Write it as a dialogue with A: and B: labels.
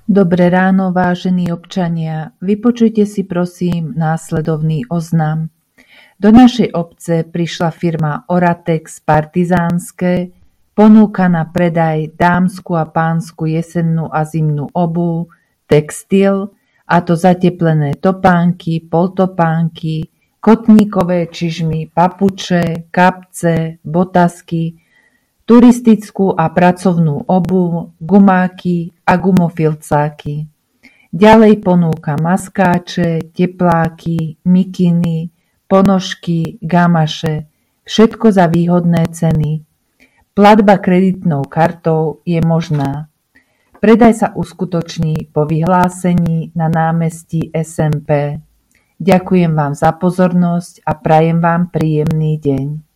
A: Dobré ráno, vážení občania. Vypočujte si prosím následovný oznam. Do našej obce prišla firma Oratex Partizánske, ponúka na predaj dámsku a pánsku jesennú a zimnú obuv, textil, a to zateplené topánky, poltopánky, kotníkové čižmy, papuče, kapce, botasky, turistickú a pracovnú obuv, gumáky a gumofilcáky. Ďalej ponúka maskáče, tepláky, mikiny, ponožky, gamaše, všetko za výhodné ceny. Platba kreditnou kartou je možná. Predaj sa uskutoční po vyhlásení na námestí SMP. Ďakujem vám za pozornosť a prajem vám príjemný deň.